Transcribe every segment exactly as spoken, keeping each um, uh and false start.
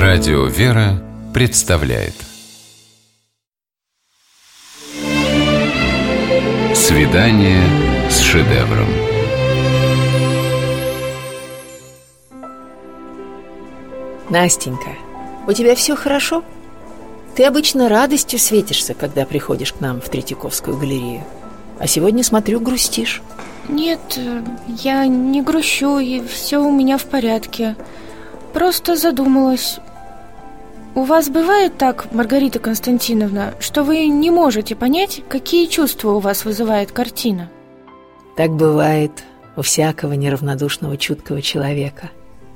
Радио «Вера» представляет «Свидание с шедевром». Настенька, у тебя все хорошо? Ты обычно радостью светишься, когда приходишь к нам в Третьяковскую галерею. А сегодня, смотрю, грустишь. Нет, я не грущу, и все у меня в порядке. Просто задумалась. У вас бывает так, Маргарита Константиновна, что вы не можете понять, какие чувства у вас вызывает картина? Так бывает у всякого неравнодушного, чуткого человека.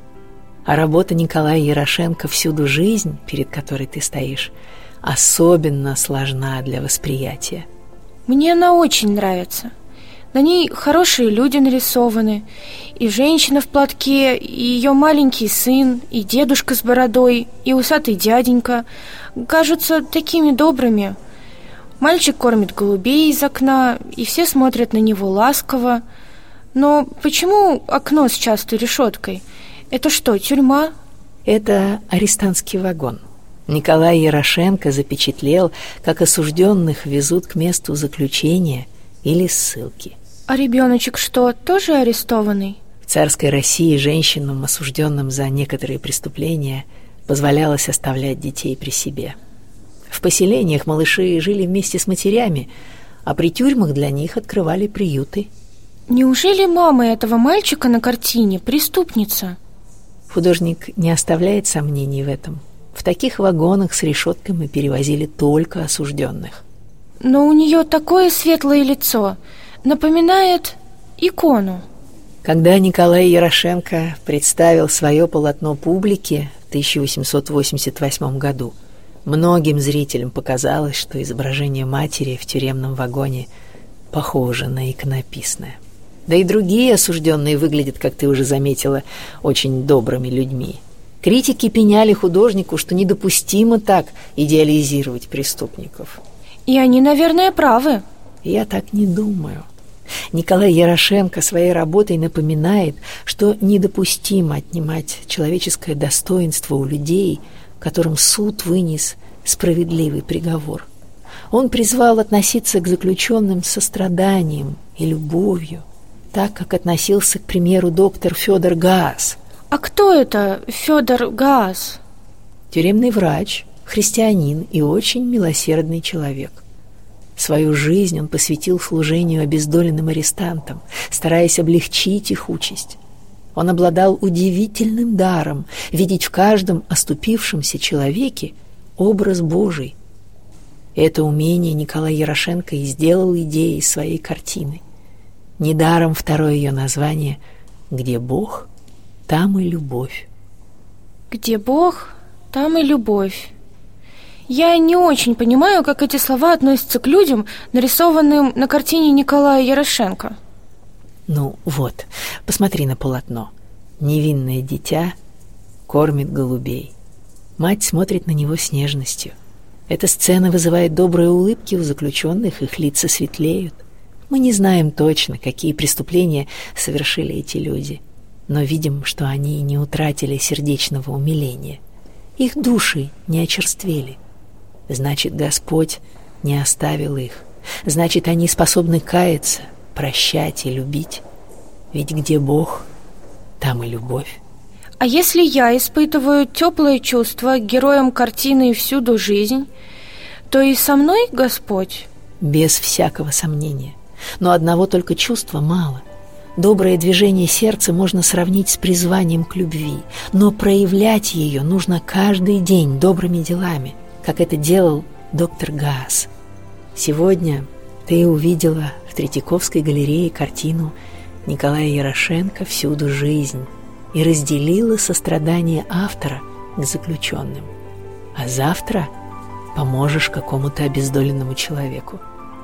А работа Николая Ярошенко «Всюду жизнь», перед которой ты стоишь, особенно сложна для восприятия. Мне она очень нравится. На ней хорошие люди нарисованы. И женщина в платке, и ее маленький сын, и дедушка с бородой, и усатый дяденька. Кажутся такими добрыми. Мальчик кормит голубей из окна, и все смотрят на него ласково. Но почему окно с частой решеткой? Это что, тюрьма? Это арестантский вагон. Николай Ярошенко запечатлел, как осужденных везут к месту заключения или ссылки. А ребеночек что, тоже арестованный? В царской России женщинам, осужденным за некоторые преступления, позволялось оставлять детей при себе. В поселениях малыши жили вместе с матерями, а при тюрьмах для них открывали приюты. Неужели мама этого мальчика на картине преступница? Художник не оставляет сомнений в этом. В таких вагонах с решеткой мы перевозили только осужденных. Но у нее такое светлое лицо, напоминает икону. Когда Николай Ярошенко представил свое полотно публике в тысяча восемьсот восемьдесят восьмом году, многим зрителям показалось, что изображение матери в тюремном вагоне похоже на иконописное. Да и другие осужденные выглядят, как ты уже заметила, очень добрыми людьми. Критики пеняли художнику, что недопустимо так идеализировать преступников. И они, наверное, правы. Я так не думаю. Николай Ярошенко своей работой напоминает, что недопустимо отнимать человеческое достоинство у людей, которым суд вынес справедливый приговор. Он призвал относиться к заключенным с состраданием и любовью, так как относился, к примеру, доктор Федор Гаас. А кто это Федор Гаас? Тюремный врач, христианин и очень милосердный человек. Свою жизнь он посвятил служению обездоленным арестантам, стараясь облегчить их участь. Он обладал удивительным даром видеть в каждом оступившемся человеке образ Божий. Это умение Николай Ярошенко и сделал идеей своей картины. Недаром второе ее название «Где Бог, там и любовь». Где Бог, там и любовь. Я не очень понимаю, как эти слова относятся к людям, нарисованным на картине Николая Ярошенко. Ну вот, посмотри на полотно. Невинное дитя кормит голубей. Мать смотрит на него с нежностью. Эта сцена вызывает добрые улыбки у заключенных, их лица светлеют. Мы не знаем точно, какие преступления совершили эти люди, но видим, что они не утратили сердечного умиления. Их души не очерствели. Значит, Господь не оставил их. Значит, они способны каяться, прощать и любить. Ведь где Бог, там и любовь. А если я испытываю теплые чувства к героям картины «Всюду жизнь», то и со мной Господь? Без всякого сомнения. Но одного только чувства мало. Доброе движение сердца можно сравнить с призванием к любви, но проявлять ее нужно каждый день добрыми делами, как это делал доктор Гаас. Сегодня ты увидела в Третьяковской галерее картину Николая Ярошенко «Всюду жизнь» и разделила сострадание автора к заключенным. А завтра поможешь какому-то обездоленному человеку.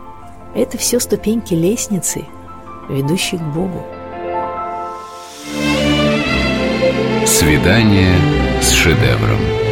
Это все ступеньки лестницы, ведущей к Богу. «Свидание с шедевром».